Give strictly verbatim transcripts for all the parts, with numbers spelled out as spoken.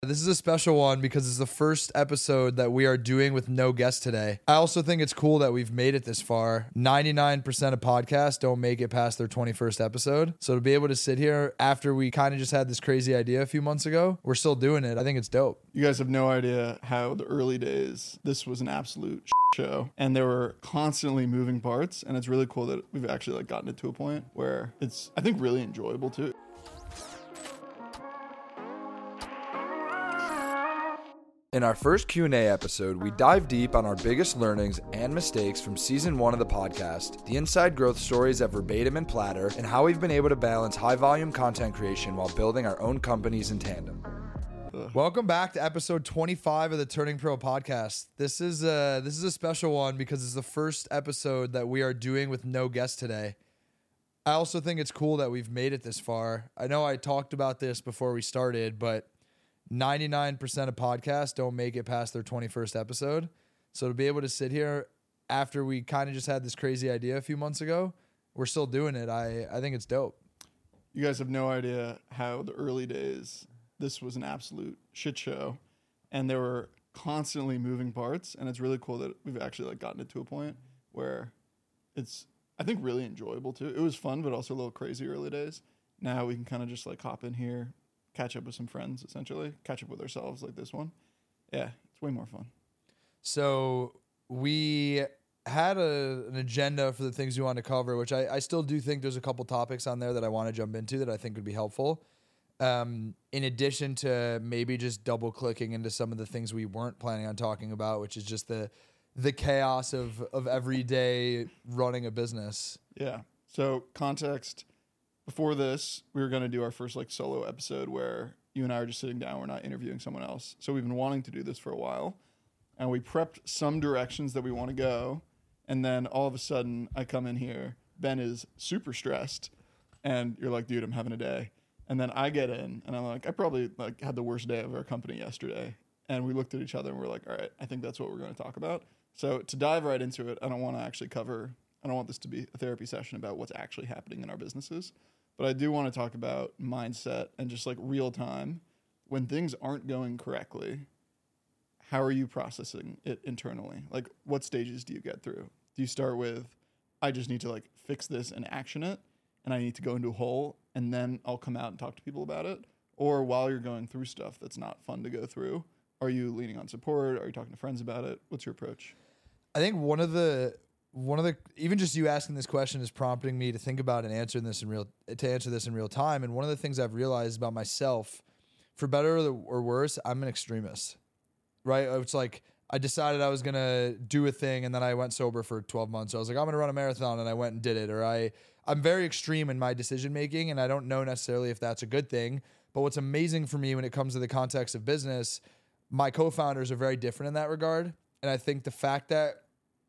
This is a special one because it's the first episode that we are doing with no guest today. I also think it's cool that we've made it this far. ninety-nine percent of podcasts don't make it past their twenty-first episode. So to be able to sit here after we kind of just had this crazy idea a few months ago, we're still doing it. I think it's dope. You guys have no idea how the early days, this was an absolute show, and there were constantly moving parts, and it's really cool that we've actually like gotten it to a point where it's, I think, really enjoyable too. In our first Q and A episode, we dive deep on our biggest learnings and mistakes from season one of the podcast, the inside growth stories at Verbatim and Platter, and how we've been able to balance high-volume content creation while building our own companies in tandem. Ugh. Welcome back to episode twenty-five of the Turning Pro podcast. This is a, this is a special one because it's the first episode that we are doing with no guest today. I also think it's cool that we've made it this far. I know I talked about this before we started, but ninety-nine percent of podcasts don't make it past their twenty-first episode. So to be able to sit here after we kind of just had this crazy idea a few months ago, we're still doing it. I, I think it's dope. You guys have no idea how the early days, this was an absolute shit show, and there were constantly moving parts, and it's really cool that we've actually like gotten it to a point where it's, I think, really enjoyable too. It was fun, but also a little crazy early days. Now we can kind of just like hop in here, catch up with some friends, essentially. Catch up with ourselves like this one. Yeah, it's way more fun. So we had a, an agenda for the things we want to cover, which I, I still do think there's a couple topics on there that I want to jump into that I think would be helpful. Um, in addition to maybe just double clicking into some of the things we weren't planning on talking about, which is just the the chaos of, of everyday running a business. Yeah. So context. Before this, we were going to do our first like solo episode where you and I are just sitting down. We're not interviewing someone else. So we've been wanting to do this for a while, and we prepped some directions that we want to go. And then all of a sudden I come in here, Ben is super stressed, and you're like, dude, I'm having a day. And then I get in and I'm like, I probably like had the worst day of our company yesterday. And we looked at each other and we're like, all right, I think that's what we're going to talk about. So to dive right into it, I don't want to actually cover, I don't want this to be a therapy session about what's actually happening in our businesses. But I do want to talk about mindset and just like real time. When things aren't going correctly, how are you processing it internally? Like, what stages do you get through? Do you start with, I just need to like fix this and action it, and I need to go into a hole, and then I'll come out and talk to people about it? Or while you're going through stuff that's not fun to go through, are you leaning on support? Are you talking to friends about it? What's your approach? I think one of the One of the, even just you asking this question is prompting me to think about and answering this in real, to answer this in real time. And one of the things I've realized about myself, for better or worse, I'm an extremist, right? It's like, I decided I was going to do a thing, and then I went sober for twelve months. So I was like, I'm going to run a marathon, and I went and did it. Or I, I'm very extreme in my decision making, and I don't know necessarily if that's a good thing. But what's amazing for me when it comes to the context of business, my co-founders are very different in that regard. And I think the fact that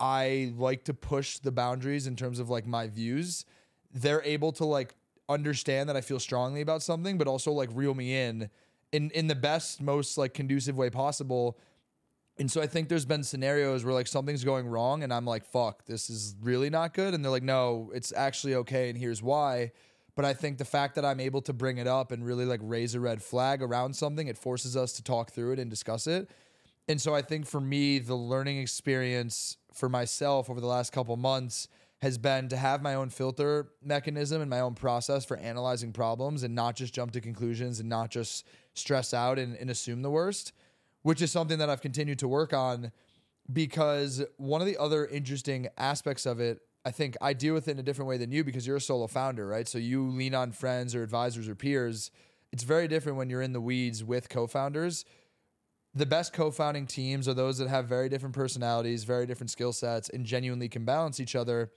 I like to push the boundaries in terms of like my views, they're able to like understand that I feel strongly about something, but also like reel me in, in, in the best, most like conducive way possible. And so I think there's been scenarios where like something's going wrong and I'm like, fuck, this is really not good. And they're like, no, it's actually okay. And here's why. But I think the fact that I'm able to bring it up and really like raise a red flag around something, it forces us to talk through it and discuss it. And so I think for me, the learning experience for myself over the last couple months has been to have my own filter mechanism and my own process for analyzing problems and not just jump to conclusions and not just stress out and, and assume the worst, which is something that I've continued to work on, because one of the other interesting aspects of it, I think I deal with it in a different way than you because you're a solo founder, right? So you lean on friends or advisors or peers. It's very different when you're in the weeds with co-founders. The best co-founding teams are those that have very different personalities, very different skill sets, and genuinely can balance each other.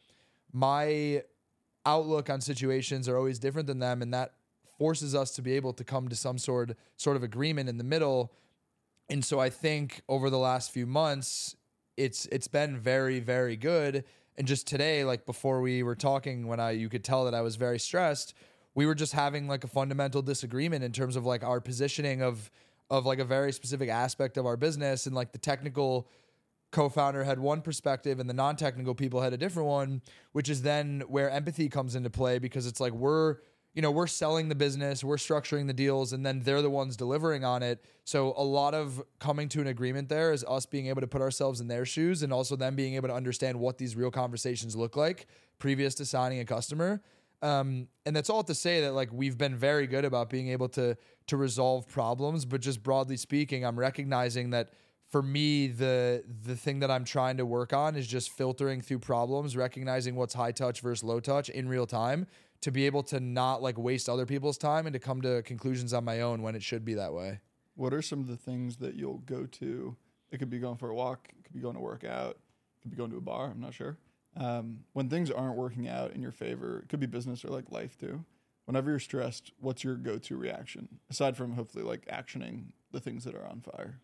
My outlook on situations are always different than them, and that forces us to be able to come to some sort, sort of agreement in the middle. And so I think over the last few months, it's it's been very, very good. And just today, like before we were talking, when I you could tell that I was very stressed, we were just having like a fundamental disagreement in terms of like our positioning of of like a very specific aspect of our business. And like the technical co-founder had one perspective and the non-technical people had a different one, which is then where empathy comes into play, because it's like we're you know, we're selling the business, we're structuring the deals, and then they're the ones delivering on it. So a lot of coming to an agreement there is us being able to put ourselves in their shoes and also them being able to understand what these real conversations look like previous to signing a customer. Um, and that's all to say that like we've been very good about being able to to resolve problems, but just broadly speaking, I'm recognizing that for me, the the thing that I'm trying to work on is just filtering through problems, recognizing what's high touch versus low touch in real time to be able to not like waste other people's time and to come to conclusions on my own when it should be that way. What are some of the things that you'll go to? It could be going for a walk, it could be going to work out, it could be going to a bar, I'm not sure. Um, when things aren't working out in your favor, it could be business or like life too. Whenever you're stressed, what's your go-to reaction? Aside from hopefully like actioning the things that are on fire.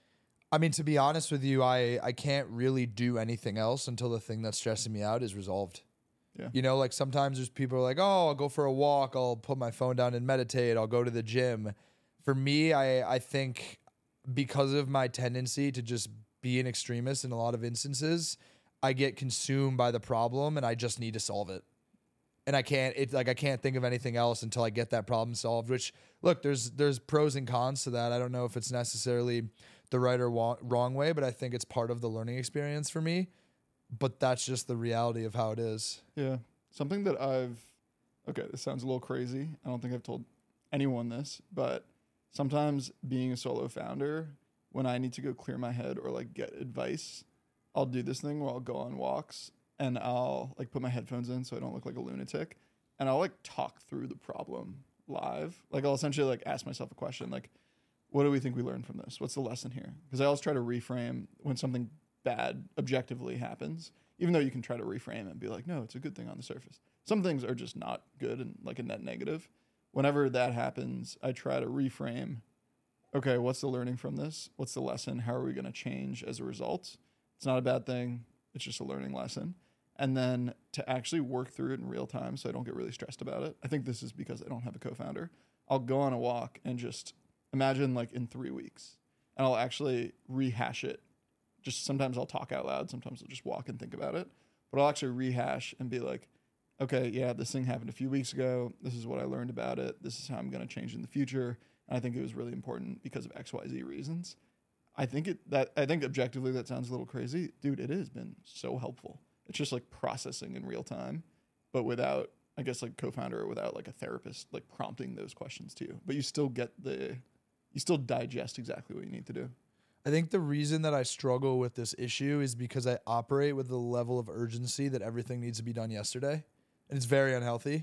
I mean, to be honest with you, I, I can't really do anything else until the thing that's stressing me out is resolved. Yeah. You know, like sometimes there's people who are like, oh, I'll go for a walk. I'll put my phone down and meditate. I'll go to the gym. For me, I, I think because of my tendency to just be an extremist in a lot of instances, I get consumed by the problem and I just need to solve it. And I can't, it's like, I can't think of anything else until I get that problem solved, which look, there's, there's pros and cons to that. I don't know if it's necessarily the right or wa- wrong way, but I think it's part of the learning experience for me. But that's just the reality of how it is. Yeah. Something that I've, okay, this sounds a little crazy. I don't think I've told anyone this, but sometimes being a solo founder, when I need to go clear my head or like get advice, I'll do this thing where I'll go on walks and I'll like put my headphones in so I don't look like a lunatic. And I'll like talk through the problem live. Like I'll essentially like ask myself a question, like, what do we think we learned from this? What's the lesson here? Because I always try to reframe when something bad objectively happens, even though you can try to reframe it and be like, no, it's a good thing on the surface. Some things are just not good and like a net negative. Whenever that happens, I try to reframe, okay, what's the learning from this? What's the lesson? How are we going to change as a result? It's not a bad thing. It's just a learning lesson. And then to actually work through it in real time so I don't get really stressed about it. I think this is because I don't have a co-founder. I'll go on a walk and just imagine like in three weeks and I'll actually rehash it. Just sometimes I'll talk out loud. Sometimes I'll just walk and think about it. But I'll actually rehash and be like, okay, yeah, this thing happened a few weeks ago. This is what I learned about it. This is how I'm going to change in the future. And I think it was really important because of X Y Z reasons. I think it that I think objectively that sounds a little crazy. Dude, it has been so helpful. It's just like processing in real time, but without, I guess, like co-founder or without like a therapist like prompting those questions to you. But you still get the, you still digest exactly what you need to do. I think the reason that I struggle with this issue is because I operate with the level of urgency that everything needs to be done yesterday, and it's very unhealthy.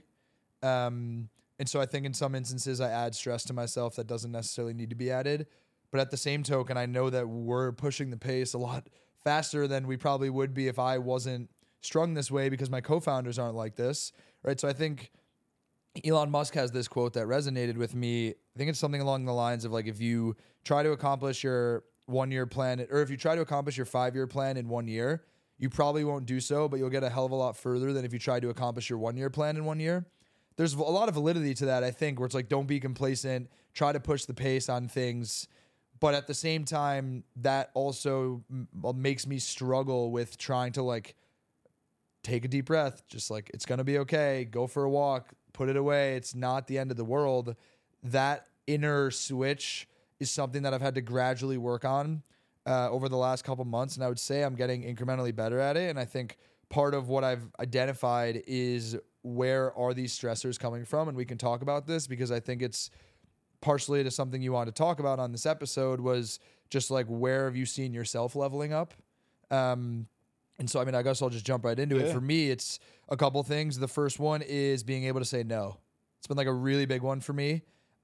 Um, and so I think in some instances I add stress to myself that doesn't necessarily need to be added. But at the same token, I know that we're pushing the pace a lot faster than we probably would be if I wasn't strung this way because my co-founders aren't like this, right? So I think Elon Musk has this quote that resonated with me. I think it's something along the lines of like, if you try to accomplish your one-year plan, or if you try to accomplish your five-year plan in one year, you probably won't do so, but you'll get a hell of a lot further than if you try to accomplish your one-year plan in one year. There's a lot of validity to that, I think, where it's like, don't be complacent, try to push the pace on things. But at the same time, that also m- makes me struggle with trying to like take a deep breath, just like, it's going to be okay, go for a walk, put it away. It's not the end of the world. That inner switch is something that I've had to gradually work on uh, over the last couple months. And I would say I'm getting incrementally better at it. And I think part of what I've identified is where are these stressors coming from? And we can talk about this because I think it's partially to something you want to talk about on this episode was just like, where have you seen yourself leveling up? Um, and so, I mean, I guess I'll just jump right into Yeah. it. For me, it's a couple things. The first one is being able to say no. It's been like a really big one for me.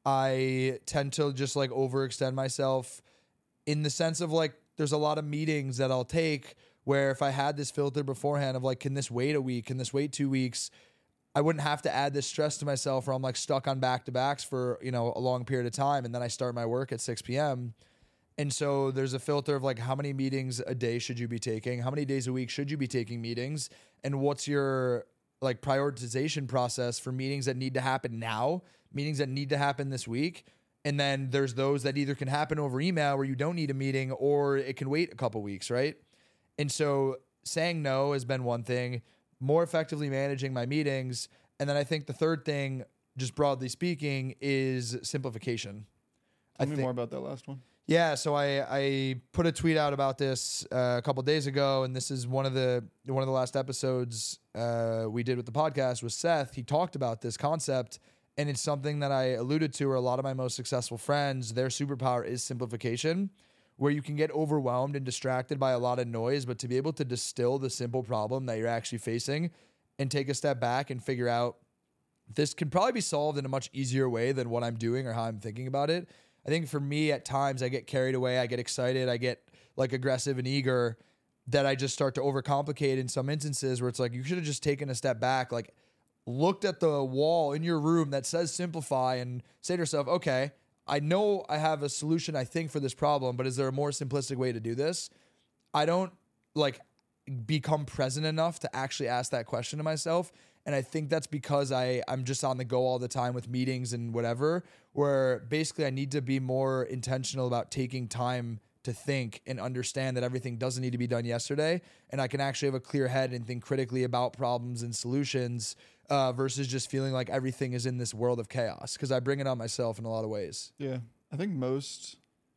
I tend to just like overextend myself in the sense of like, there's a lot of meetings that I'll take where if I had this filter beforehand of like, can this wait a week? Can this wait two weeks? I wouldn't have to add this stress to myself where I'm like stuck on back to backs for, you know, a long period of time. And then I start my work at six p.m. And so there's a filter of like, how many meetings a day should you be taking? How many days a week should you be taking meetings? And what's your like prioritization process for meetings that need to happen now, meetings that need to happen this week? And then there's those that either can happen over email where you don't need a meeting, or it can wait a couple weeks, right? And so saying no has been one thing, more effectively managing my meetings. And then I think the third thing just broadly speaking, is simplification. Tell I me thi- more about that last one. Yeah, so I, I put a tweet out about this uh, a couple days ago, and this is one of the one of the last episodes uh, we did with the podcast with Seth. He talked about this concept, and it's something that I alluded to. Where a lot of my most successful friends, their superpower is simplification, where you can get overwhelmed and distracted by a lot of noise, but to be able to distill the simple problem that you're actually facing and take a step back and figure out this can probably be solved in a much easier way than what I'm doing or how I'm thinking about it. I think for me, at times, I get carried away. I get excited. I get like aggressive and eager that I just start to overcomplicate in some instances where it's like, you should have just taken a step back, like looked at the wall in your room that says simplify and say to yourself, okay, I know I have a solution, I think, for this problem, but is there a more simplistic way to do this? I don't like become present enough to actually ask that question to myself. And I think that's because I, I'm just on the go all the time with meetings and whatever, where basically I need to be more intentional about taking time to think and understand that everything doesn't need to be done yesterday. And I can actually have a clear head and think critically about problems and solutions uh, versus just feeling like everything is in this world of chaos, because I bring it on myself in a lot of ways. Yeah. I think most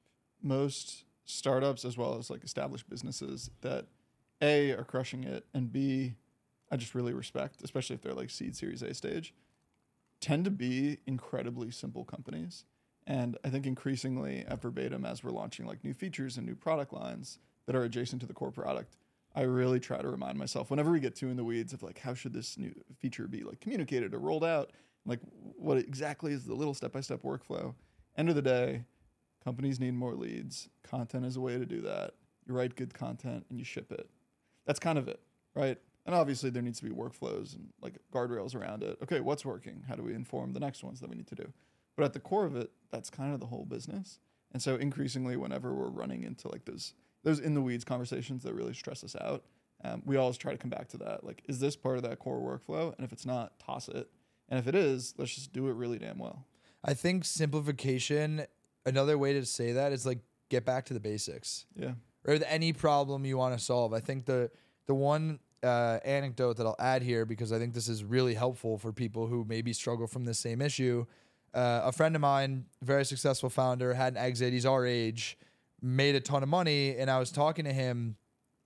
most startups as well as like established businesses that A, are crushing it, and B, I just really respect, especially if they're like seed series A stage, tend to be incredibly simple companies. And I think increasingly at Verbatim, as we're launching like new features and new product lines that are adjacent to the core product, I really try to remind myself whenever we get too in the weeds of like, how should this new feature be like communicated or rolled out? Like what exactly is the little step-by-step workflow? End of the day, companies need more leads. Content is a way to do that. You write good content and you ship it. That's kind of it, right? And obviously there needs to be workflows and like guardrails around it. Okay, what's working? How do we inform the next ones that we need to do? But at the core of it, that's kind of the whole business. And so increasingly, whenever we're running into like those those in the weeds conversations that really stress us out, um, we always try to come back to that. Like, is this part of that core workflow? And if it's not, toss it. And if it is, let's just do it really damn well. I think simplification, another way to say that is like get back to the basics. Yeah. Or with any problem you want to solve. I think the the one uh, anecdote that I'll add here, because I think this is really helpful for people who maybe struggle from this same issue. Uh, a friend of mine, very successful founder, had an exit. He's our age, made a ton of money. And I was talking to him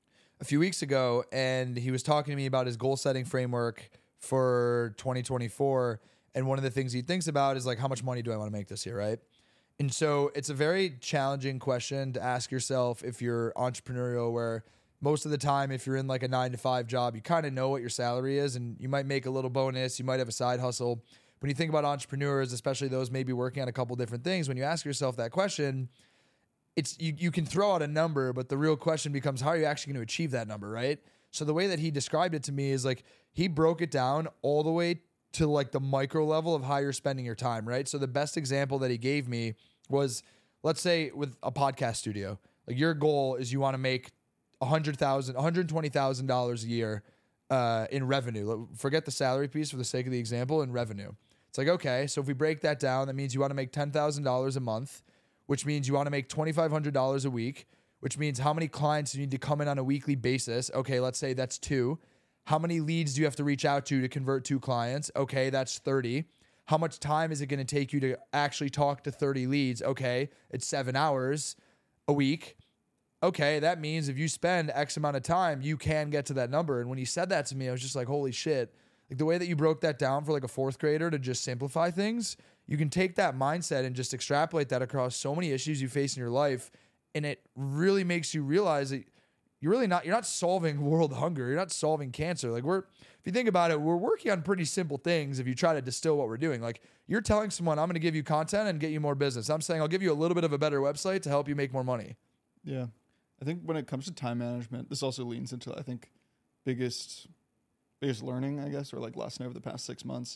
a few weeks ago, and he was talking to me about his goal setting framework for twenty twenty-four. And one of the things he thinks about is like, how much money do I want to make this year, right? And so it's a very challenging question to ask yourself if you're entrepreneurial, where most of the time, if you're in like a nine to five job, you kind of know what your salary is and you might make a little bonus. You might have a side hustle. When you think about entrepreneurs, especially those maybe working on a couple different things, when you ask yourself that question, it's you, you can throw out a number, but the real question becomes, how are you actually going to achieve that number, right? So the way that he described it to me is like, he broke it down all the way to like the micro level of how you're spending your time, right? So the best example that he gave me was, let's say with a podcast studio, like your goal is you want to make one hundred thousand dollars, one hundred twenty thousand dollars a year uh, in revenue. Forget the salary piece for the sake of the example, in revenue. It's like, okay, so if we break that down, that means you want to make ten thousand dollars a month, which means you want to make twenty-five hundred dollars a week, which means how many clients you need to come in on a weekly basis. Okay, let's say that's two. How many leads do you have to reach out to to convert two clients? Okay, that's thirty. How much time is it going to take you to actually talk to thirty leads? Okay, it's seven hours a week. Okay, that means if you spend X amount of time, you can get to that number. And when he said that to me, I was just like, holy shit. Like the way that you broke that down for like a fourth grader to just simplify things, you can take that mindset and just extrapolate that across so many issues you face in your life. And it really makes you realize that you're really not, you're not solving world hunger. You're not solving cancer. Like we're, if you think about it, we're working on pretty simple things. If you try to distill what we're doing, like you're telling someone, I'm going to give you content and get you more business. I'm saying I'll give you a little bit of a better website to help you make more money. Yeah. I think when it comes to time management, this also leans into, I think, biggest, biggest learning, I guess, or like lesson over the past six months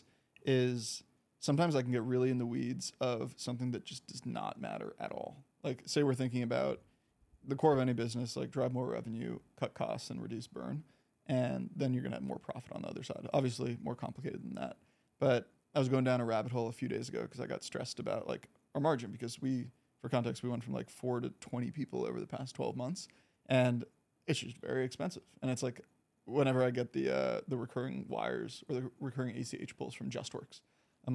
is sometimes I can get really in the weeds of something that just does not matter at all. Like say we're thinking about the core of any business, like drive more revenue, cut costs, and reduce burn. And then you're going to have more profit on the other side. Obviously more complicated than that. But I was going down a rabbit hole a few days ago because I got stressed about like our margin, because we, for context, we went from like four to twenty people over the past twelve months. And it's just very expensive. And it's like, whenever I get the uh, the recurring wires or the recurring A C H pulls from JustWorks, I'm like,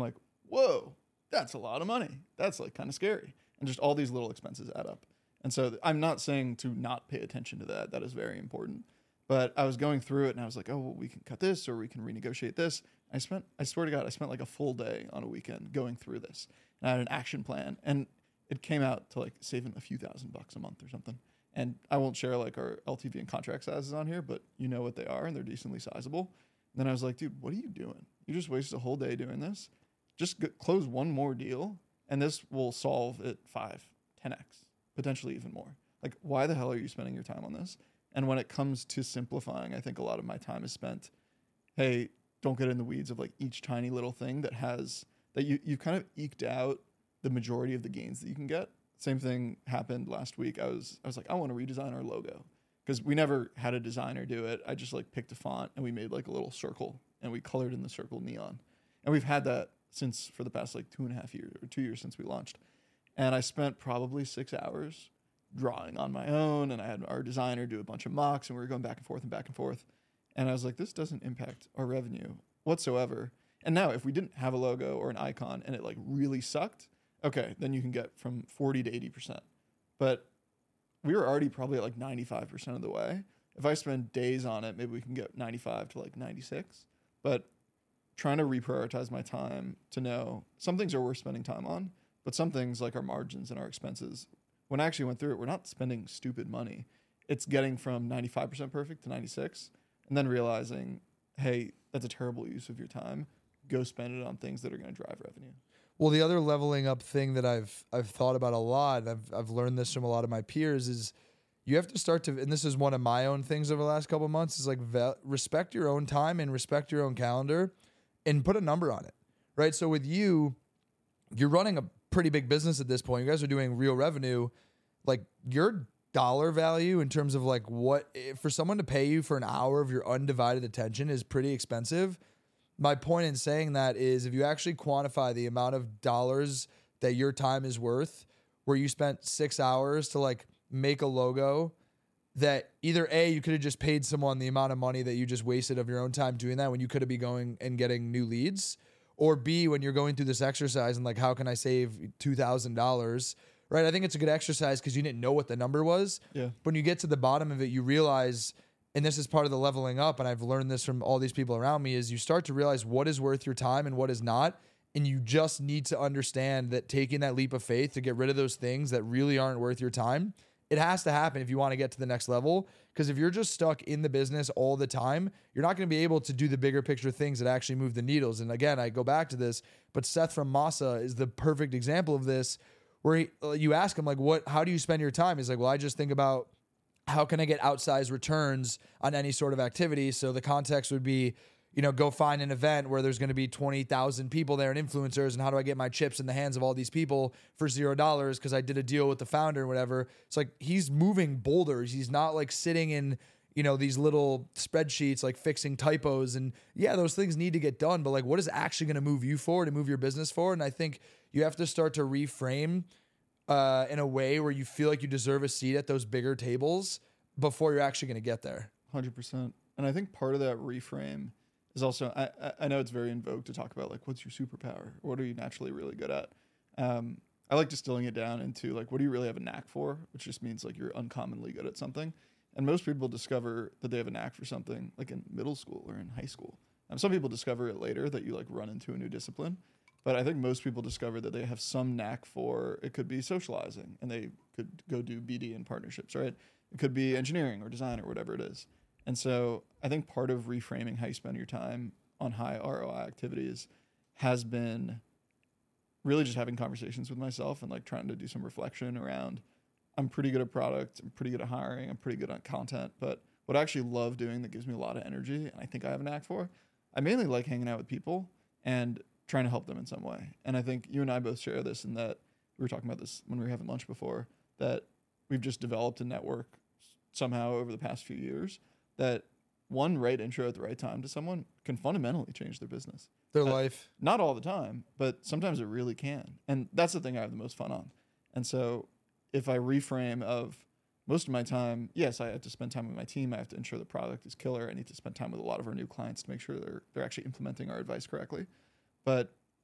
whoa, that's a lot of money. That's like kind of scary. And just all these little expenses add up. And so th- I'm not saying to not pay attention to that. That is very important. But I was going through it and I was like, oh, well, we can cut this or we can renegotiate this. I spent, I swear to God, I spent like a full day on a weekend going through this. And I had an action plan. And it came out to like saving a few thousand bucks a month or something. And I won't share like our L T V and contract sizes on here, but you know what they are and they're decently sizable. And then I was like, dude, what are you doing? You just wasted a whole day doing this. Just g- close one more deal and this will solve it five, ten x, potentially even more. Like, why the hell are you spending your time on this? And when it comes to simplifying, I think a lot of my time is spent, hey, don't get in the weeds of like each tiny little thing that has, that you, you've kind of eked out the majority of the gains that you can get. Same thing happened last week. I was, I was like, I want to redesign our logo because we never had a designer do it. I just like picked a font and we made like a little circle and we colored in the circle neon. And we've had that since for the past like two and a half years or two years since we launched. And I spent probably six hours drawing on my own, and I had our designer do a bunch of mocks, and we were going back and forth and back and forth. And I was like, this doesn't impact our revenue whatsoever. And now if we didn't have a logo or an icon and it like really sucked, okay, then you can get from forty to eighty percent. But we were already probably at like ninety-five percent of the way. If I spend days on it, maybe we can get ninety-five to like ninety-six. But trying to reprioritize my time to know some things are worth spending time on, but some things like our margins and our expenses, when I actually went through it, we're not spending stupid money. It's getting from ninety-five percent perfect to ninety-six and then realizing, hey, that's a terrible use of your time. Go spend it on things that are going to drive revenue. Well, the other leveling up thing that I've I've thought about a lot, and I've I've learned this from a lot of my peers, is you have to start to, and this is one of my own things over the last couple of months, is like ve- respect your own time and respect your own calendar and put a number on it, right? So with you, you're running a pretty big business at this point. You guys are doing real revenue. Like your dollar value in terms of like what, for someone to pay you for an hour of your undivided attention is pretty expensive. My point in saying that is if you actually quantify the amount of dollars that your time is worth, where you spent six hours to like make a logo that either A, you could have just paid someone the amount of money that you just wasted of your own time doing that when you could have been going and getting new leads, or B, when you're going through this exercise and like, how can I save two thousand dollars? Right? I think it's a good exercise because you didn't know what the number was. Yeah. When you get to the bottom of it, you realize, and this is part of the leveling up, and I've learned this from all these people around me, is you start to realize what is worth your time and what is not. And you just need to understand that taking that leap of faith to get rid of those things that really aren't worth your time, it has to happen if you want to get to the next level. Because if you're just stuck in the business all the time, you're not going to be able to do the bigger picture things that actually move the needles. And again, I go back to this, but Seth from Masa is the perfect example of this, where he, you ask him, like, what, how do you spend your time? He's like, well, I just think about how can I get outsized returns on any sort of activity? So the context would be, you know, go find an event where there's going to be twenty thousand people there and influencers. And how do I get my chips in the hands of all these people for zero dollars? Cause I did a deal with the founder and whatever. It's like, he's moving boulders. He's not like sitting in, you know, these little spreadsheets, like fixing typos. And yeah, those things need to get done, but like, what is actually going to move you forward and move your business forward? And I think you have to start to reframe uh, in a way where you feel like you deserve a seat at those bigger tables before you're actually going to get there. one hundred percent. And I think part of that reframe is also, I, I know it's very in vogue to talk about like, what's your superpower? What are you naturally really good at? Um, I like distilling it down into like, what do you really have a knack for? Which just means like you're uncommonly good at something. And most people discover that they have a knack for something like in middle school or in high school. And some people discover it later that you like run into a new discipline. But I think most people discover that they have some knack for, it could be socializing and they could go do B D and partnerships, right? It could be engineering or design or whatever it is. And so I think part of reframing how you spend your time on high R O I activities has been really just having conversations with myself and like trying to do some reflection around, I'm pretty good at product, I'm pretty good at hiring, I'm pretty good at content, but what I actually love doing that gives me a lot of energy and I think I have a knack for, I mainly like hanging out with people and trying to help them in some way. And I think you and I both share this in that we were talking about this when we were having lunch before, that we've just developed a network somehow over the past few years that one right intro at the right time to someone can fundamentally change their business. Their uh, life. Not all the time, but sometimes it really can. And that's the thing I have the most fun on. And so if I reframe of most of my time, yes, I have to spend time with my team. I have to ensure the product is killer. I need to spend time with a lot of our new clients to make sure they're they're actually implementing our advice correctly. But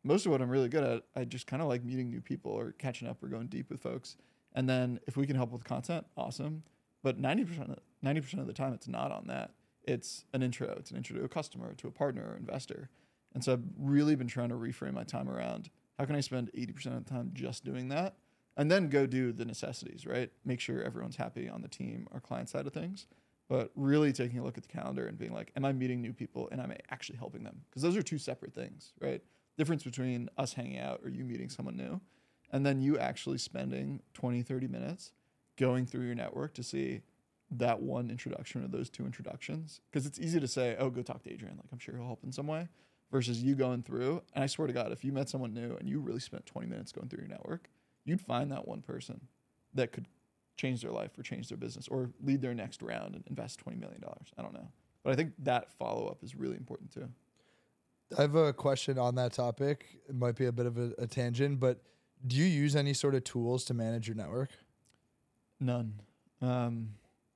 most of what I'm really good at, I just kind of like meeting new people or catching up or going deep with folks. And then if we can help with content, awesome. But ninety percent of, ninety percent of the time, it's not on that. It's an intro. It's an intro to a customer, to a partner or investor. And so I've really been trying to reframe my time around how can I spend eighty percent of the time just doing that, and then go do the necessities, right? Make sure everyone's happy on the team or client side of things. But really taking a look at the calendar and being like, am I meeting new people and am I actually helping them? Because those are two separate things, right? Difference between us hanging out or you meeting someone new, and then you actually spending twenty, thirty minutes going through your network to see that one introduction or those two introductions. Because it's easy to say, oh, go talk to Adrian. Like, I'm sure he'll help in some way. Versus you going through, and I swear to God, if you met someone new and you really spent twenty minutes going through your network, you'd find that one person that could change their life or change their business or lead their next round and invest twenty million dollars. I don't know. But I think that follow-up is really important too. I have a question on that topic. It might be a bit of a, a tangent, but do you use any sort of tools to manage your network? None. Um,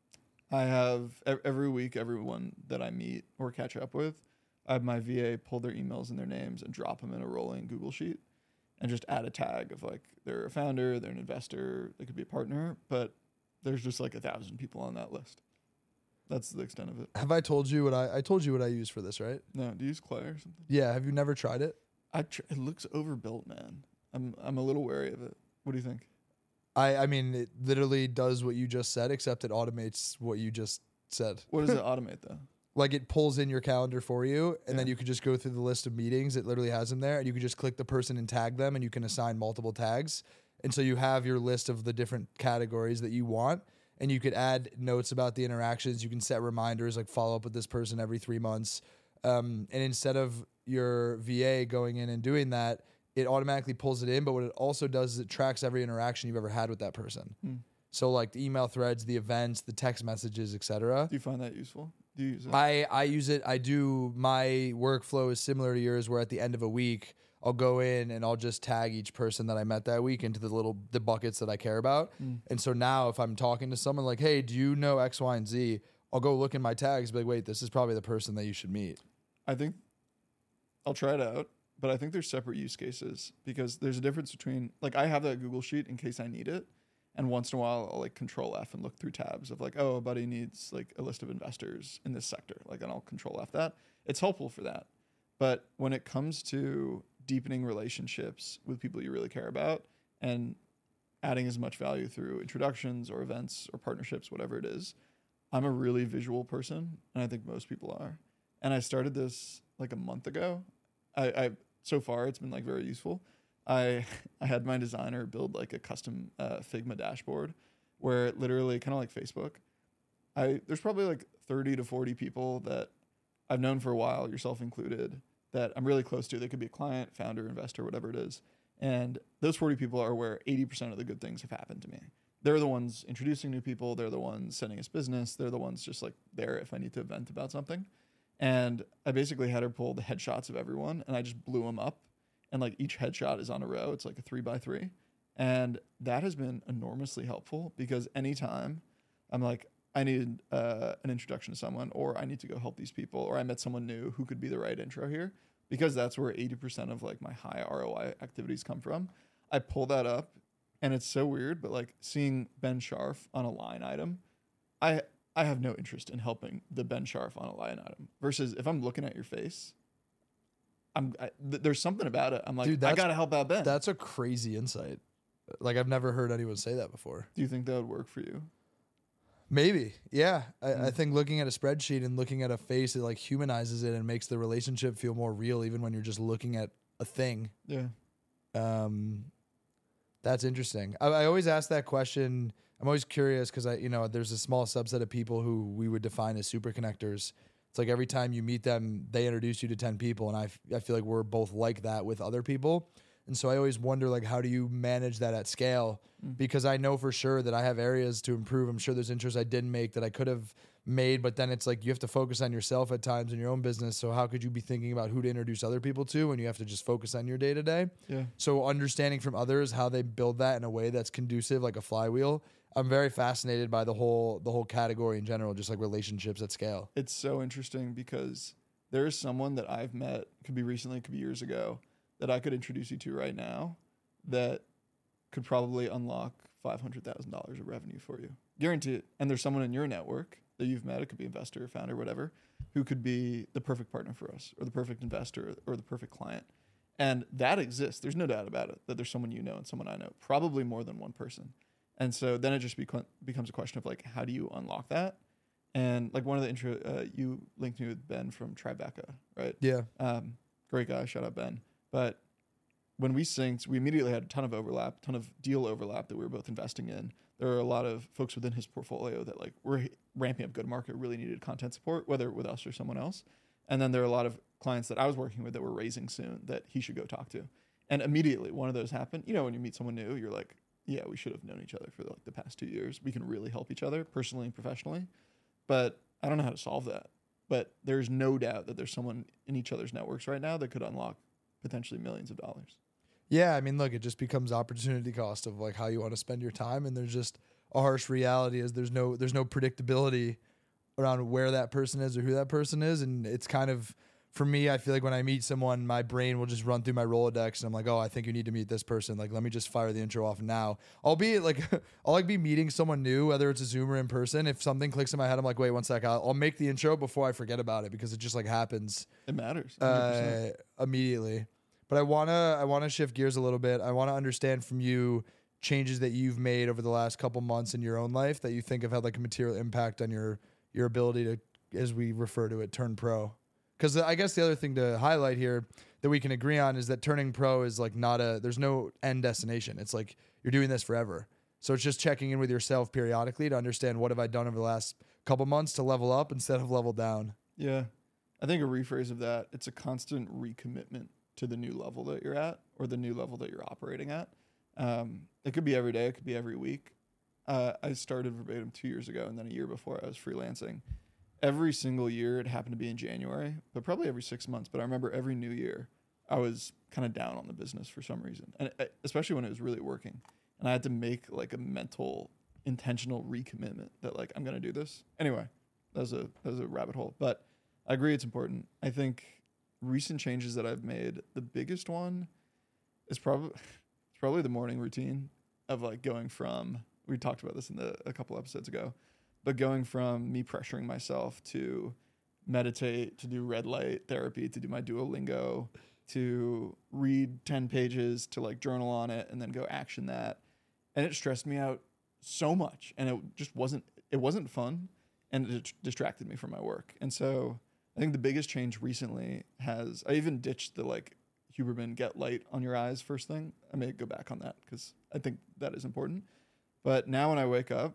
I have ev- every week, everyone that I meet or catch up with, I have my V A pull their emails and their names and drop them in a rolling Google sheet and just add a tag of like, they're a founder, they're an investor, they could be a partner, but there's just like a thousand people on that list. That's the extent of it. Have I told you what I, I told you what I use for this, right? No, do you use Clay or something? Yeah. Have you never tried it? I tr- it looks overbuilt, man. I'm I'm a little wary of it. What do you think? I, I mean, it literally does what you just said, except it automates what you just said. What does it automate though? Like it pulls in your calendar for you, and Yeah. then you could just go through the list of meetings. It literally has them there, and you can just click the person and tag them, and you can assign multiple tags. And so you have your list of the different categories that you want, and you could add notes about the interactions. You can set reminders, like follow up with this person every three months. Um, and instead of your V A going in and doing that, it automatically pulls it in. But what it also does is it tracks every interaction you've ever had with that person. Hmm. So like the email threads, the events, the text messages, et cetera. Do you find that useful? Do you use it? I, I use it. I do. My workflow is similar to yours, where at the end of a week, I'll go in and I'll just tag each person that I met that week into the little the buckets that I care about. Mm. And so now if I'm talking to someone like, hey, do you know X, Y, and Z? I'll go look in my tags and be like, wait, this is probably the person that you should meet. I think I'll try it out, but I think there's separate use cases because there's a difference between like I have that Google sheet in case I need it. And once in a while, I'll like control F and look through tabs of like, oh, a buddy needs like a list of investors in this sector. Like, and I'll control F that. It's helpful for that. But when it comes to deepening relationships with people you really care about and adding as much value through introductions or events or partnerships, whatever it is, I'm a really visual person. And I think most people are. And I started this like a month ago. I, I so far, it's been like very useful. I I had my designer build like a custom uh, Figma dashboard where it literally kind of like Facebook. I there's probably like thirty to forty people that I've known for a while, yourself included, that I'm really close to. They could be a client, founder, investor, whatever it is. And those forty people are where eighty percent of the good things have happened to me. They're the ones introducing new people. They're the ones sending us business. They're the ones just like there if I need to vent about something. And I basically had her pull the headshots of everyone and I just blew them up. And like each headshot is on a row. It's like a three by three. And that has been enormously helpful because anytime I'm like, I need uh, an introduction to someone, or I need to go help these people, or I met someone new who could be the right intro here, because that's where eighty percent of like my high R O I activities come from. I pull that up and it's so weird, but like seeing Ben Scharf on a line item, I I have no interest in helping the Ben Scharf on a line item versus if I'm looking at your face, I'm I, th- there's something about it. I'm like, Dude, I that's- gotta help out Ben. That's a crazy insight. Like I've never heard anyone say that before. Do you think that would work for you? Maybe. Yeah. I, Mm. I think looking at a spreadsheet and looking at a face, it like humanizes it and makes the relationship feel more real, even when you're just looking at a thing. Yeah. Um, that's interesting. I, I always ask that question. I'm always curious because I, you know, there's a small subset of people who we would define as super connectors. It's like every time you meet them, they introduce you to ten people, and I, f- I feel like we're both like that with other people. And so I always wonder, like, how do you manage that at scale? Mm. Because I know for sure that I have areas to improve. I'm sure there's interests I didn't make that I could have made, but then it's like you have to focus on yourself at times in your own business. So how could you be thinking about who to introduce other people to when you have to just focus on your day to day? Yeah. So understanding from others how they build that in a way that's conducive, like a flywheel. I'm very fascinated by the whole the whole category in general, just like relationships at scale. It's so interesting because there is someone that I've met, could be recently, could be years ago, that I could introduce you to right now that could probably unlock five hundred thousand dollars of revenue for you. Guarantee it. And there's someone in your network that you've met, it could be investor, founder, whatever, who could be the perfect partner for us or the perfect investor or the perfect client. And that exists. There's no doubt about it, that there's someone you know and someone I know, probably more than one person. And so then it just beco- becomes a question of like, how do you unlock that? And like one of the intro, uh, you linked me with Ben from Tribeca, right? Yeah. Um, great guy. Shout out Ben. But when we synced, we immediately had a ton of overlap, ton of deal overlap that we were both investing in. There are a lot of folks within his portfolio that like were ramping up go-to-market, really needed content support, whether with us or someone else. And then there are a lot of clients that I was working with that were raising soon that he should go talk to. And immediately one of those happened. You know, when you meet someone new, you're like, yeah, we should have known each other for like the past two years. We can really help each other personally and professionally. But I don't know how to solve that. But there's no doubt that there's someone in each other's networks right now that could unlock potentially millions of dollars. Yeah, I mean, look, it just becomes opportunity cost of like how you want to spend your time, and there's just a harsh reality is there's no there's no predictability around where that person is or who that person is, and it's kind of, for me, I feel like when I meet someone, my brain will just run through my Rolodex, and I'm like, oh, I think you need to meet this person. Like, let me just fire the intro off now. I'll be like, I'll like be meeting someone new, whether it's a Zoom or in person. If something clicks in my head, I'm like, wait, one sec, I'll, I'll make the intro before I forget about it because it just like happens. It matters. Uh, immediately. But I wanna I wanna shift gears a little bit. I wanna understand from you changes that you've made over the last couple months in your own life that you think have had like a material impact on your your ability to, as we refer to it, turn pro. Because I guess the other thing to highlight here that we can agree on is that turning pro is like not a, there's no end destination. It's like you're doing this forever. So it's just checking in with yourself periodically to understand what have I done over the last couple months to level up instead of level down. Yeah. I think a rephrase of that, it's a constant recommitment to the new level that you're at or the new level that you're operating at. Um, it could be every day. It could be every week. Uh, I started Verbatim two years ago, and then a year before I was freelancing. Every single year, it happened to be in January, but probably every six months. But I remember every new year, I was kind of down on the business for some reason, and I, especially when it was really working. And I had to make like a mental, intentional recommitment that like I'm gonna do this anyway. That was a that was a rabbit hole, but I agree it's important. I think recent changes that I've made, the biggest one is probably it's probably the morning routine of like going from. We talked about this in the a couple episodes ago. But going from me pressuring myself to meditate, to do red light therapy, to do my Duolingo, to read ten pages, to like journal on it and then go action that. And it stressed me out so much. And it just wasn't, it wasn't fun. And it distracted me from my work. And so I think the biggest change recently has, I even ditched the like Huberman get light on your eyes first thing. I may go back on that because I think that is important. But now when I wake up,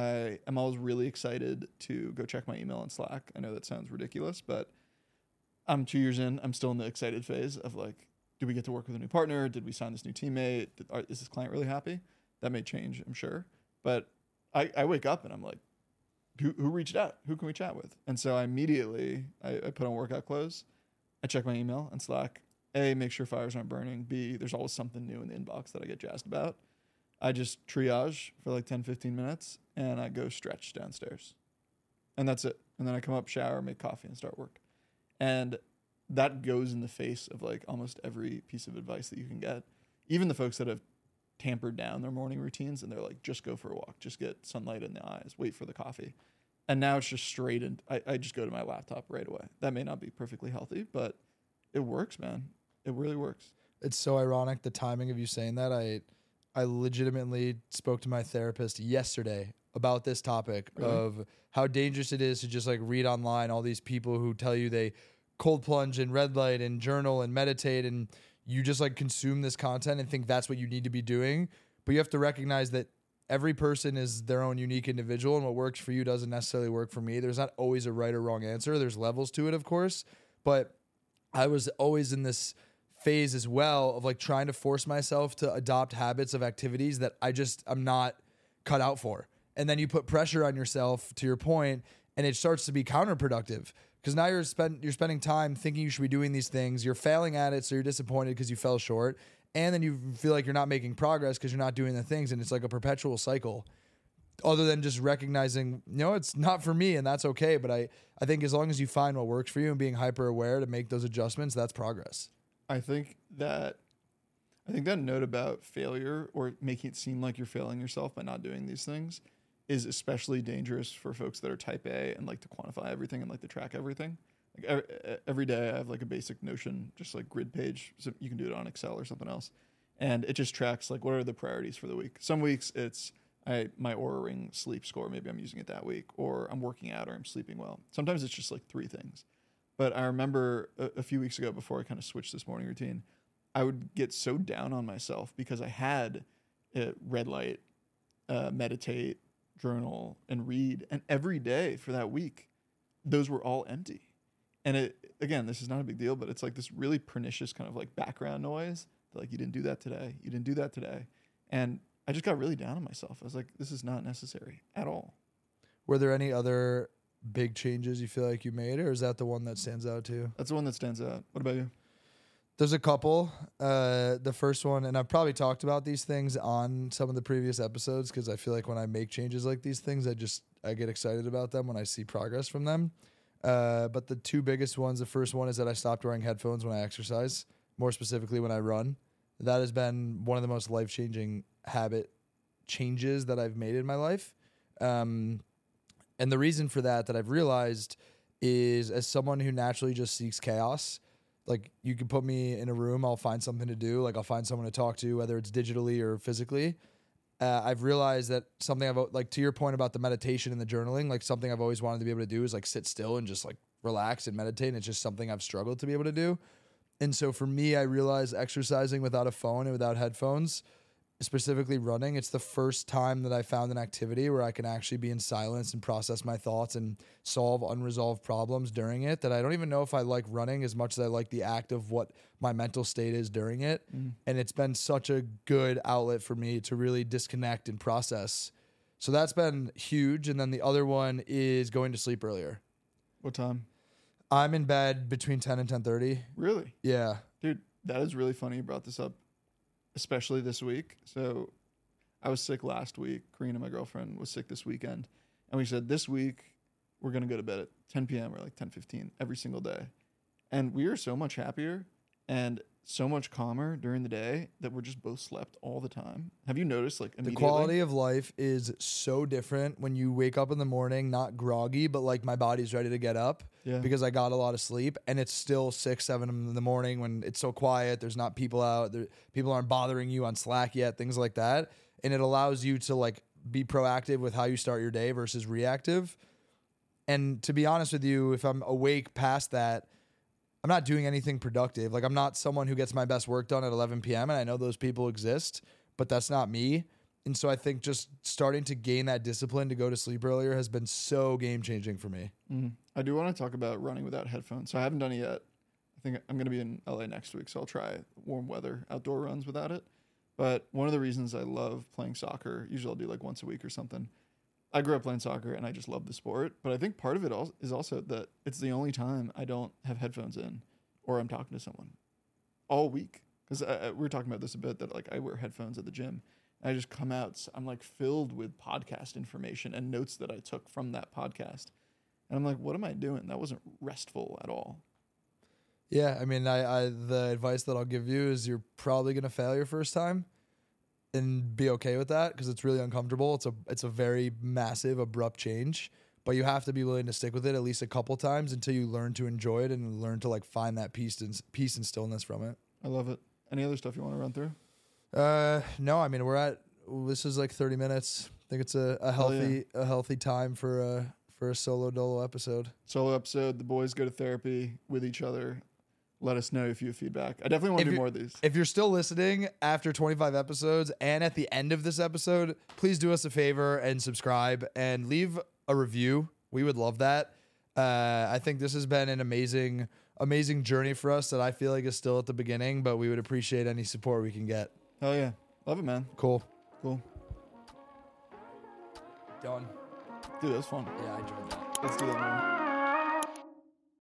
I am always really excited to go check my email and Slack. I know that sounds ridiculous, but I'm two years in. I'm still in the excited phase of like, do we get to work with a new partner? Did we sign this new teammate? Did, are, is this client really happy? That may change, I'm sure. But I, I wake up and I'm like, who, who reached out? Who can we chat with? And so I immediately, I, I put on workout clothes. I check my email and Slack. A, make sure fires aren't burning. B, there's always something new in the inbox that I get jazzed about. I just triage for like ten, fifteen minutes and I go stretch downstairs. And that's it. And then I come up, shower, make coffee, and start work. And that goes in the face of like almost every piece of advice that you can get. Even the folks that have tampered down their morning routines and they're like, just go for a walk, just get sunlight in the eyes, wait for the coffee. And now it's just straight and I, I just go to my laptop right away. That may not be perfectly healthy, but it works, man. It really works. It's so ironic, the timing of you saying that. I I legitimately spoke to my therapist yesterday about this topic really? Of how dangerous it is to just like read online all these people who tell you they cold plunge and red light and journal and meditate, and you just like consume this content and think that's what you need to be doing. But you have to recognize that every person is their own unique individual, and what works for you doesn't necessarily work for me. There's not always a right or wrong answer. There's levels to it, of course. But I was always in this phase as well of like trying to force myself to adopt habits of activities that I just, I'm not cut out for. And then you put pressure on yourself, to your point, and it starts to be counterproductive because now you're spend, you're spending time thinking you should be doing these things. You're failing at it. So you're disappointed because you fell short. And then you feel like you're not making progress because you're not doing the things. And it's like a perpetual cycle, other than just recognizing, you know, it's not for me and that's okay. But I, I think as long as you find what works for you and being hyper aware to make those adjustments, that's progress. I think that I think that note about failure or making it seem like you're failing yourself by not doing these things is especially dangerous for folks that are type A and like to quantify everything and like to track everything. Like every, every day I have like a basic Notion, just like grid page. So you can do it on Excel or something else. And it just tracks like what are the priorities for the week. Some weeks it's I my Oura Ring sleep score. Maybe I'm using it that week, or I'm working out, or I'm sleeping well. Sometimes it's just like three things. But I remember a, a few weeks ago, before I kind of switched this morning routine, I would get so down on myself because I had uh, red light, uh, meditate, journal, and read, and every day for that week, those were all empty. And it again, this is not a big deal, but it's like this really pernicious kind of like background noise. Like, you didn't do that today. You didn't do that today. And I just got really down on myself. I was like, this is not necessary at all. Were there any other big changes you feel like you made, or is that the one that stands out to you? That's the one that stands out. What about you? There's a couple. Uh, the first one, and I've probably talked about these things on some of the previous episodes because I feel like when I make changes like these things, I just I get excited about them when I see progress from them. Uh, but the two biggest ones, the first one is that I stopped wearing headphones when I exercise, more specifically when I run. That has been one of the most life-changing habit changes that I've made in my life. Um, and the reason for that, that I've realized, is as someone who naturally just seeks chaos, like you can put me in a room, I'll find something to do. Like I'll find someone to talk to, whether it's digitally or physically. Uh, I've realized that something I've, like to your point about the meditation and the journaling, like something I've always wanted to be able to do is like sit still and just like relax and meditate. And it's just something I've struggled to be able to do. And so for me, I realized exercising without a phone and without headphones, specifically running, it's the first time that I found an activity where I can actually be in silence and process my thoughts and solve unresolved problems during it, that I don't even know if I like running as much as I like the act of what my mental state is during it. Mm. And it's been such a good outlet for me to really disconnect and process. So that's been huge. And then the other one is going to sleep earlier. What time? I'm in bed between ten and ten thirty. Really? Yeah. Dude, that is really funny you brought this up, especially this week. So I was sick last week. Karina, my girlfriend, was sick this weekend. And we said this week we're going to go to bed at ten p.m. or like ten fifteen every single day. And we are so much happier and so much calmer during the day that we're just both slept all the time. Have you noticed like immediately? The quality of life is so different when you wake up in the morning, not groggy, but like my body's ready to get up yeah. because I got a lot of sleep, and it's still six, seven in the morning when it's so quiet. There's not people out there. People aren't bothering you on Slack yet, things like that. And it allows you to like be proactive with how you start your day versus reactive. And to be honest with you, if I'm awake past that, I'm not doing anything productive. Like I'm not someone who gets my best work done at eleven p.m. And I know those people exist, but that's not me. And so I think just starting to gain that discipline to go to sleep earlier has been so game changing for me. Mm-hmm. I do want to talk about running without headphones. So I haven't done it yet. I think I'm going to be in L A next week, so I'll try warm weather outdoor runs without it. But one of the reasons I love playing soccer, usually I'll do like once a week or something. I grew up playing soccer and I just love the sport, but I think part of it al- is also that it's the only time I don't have headphones in or I'm talking to someone all week. Because we were talking about this a bit, that like I wear headphones at the gym and I just come out, I'm like filled with podcast information and notes that I took from that podcast. And I'm like, what am I doing? That wasn't restful at all. Yeah, I mean, I, I the advice that I'll give you is you're probably going to fail your first time. And be okay with that because it's really uncomfortable. It's a it's a very massive, abrupt change, but you have to be willing to stick with it at least a couple times until you learn to enjoy it and learn to like find that peace and peace and stillness from it. I love it. Any other stuff you want to run through? Uh, no, I mean we're at this is like thirty minutes. I think it's a, a healthy yeah. a healthy time for a for a solo dolo episode. Solo episode. The boys go to therapy with each other. Let us know if you have feedback. I definitely want to do more of these. If you're still listening after twenty-five episodes and at the end of this episode, please do us a favor and subscribe and leave a review. We would love that. Uh, I think this has been an amazing, amazing journey for us that I feel like is still at the beginning, but we would appreciate any support we can get. Hell yeah. Love it, man. Cool. Cool. Done. Dude, that was fun. Yeah, I enjoyed that. Let's do that more.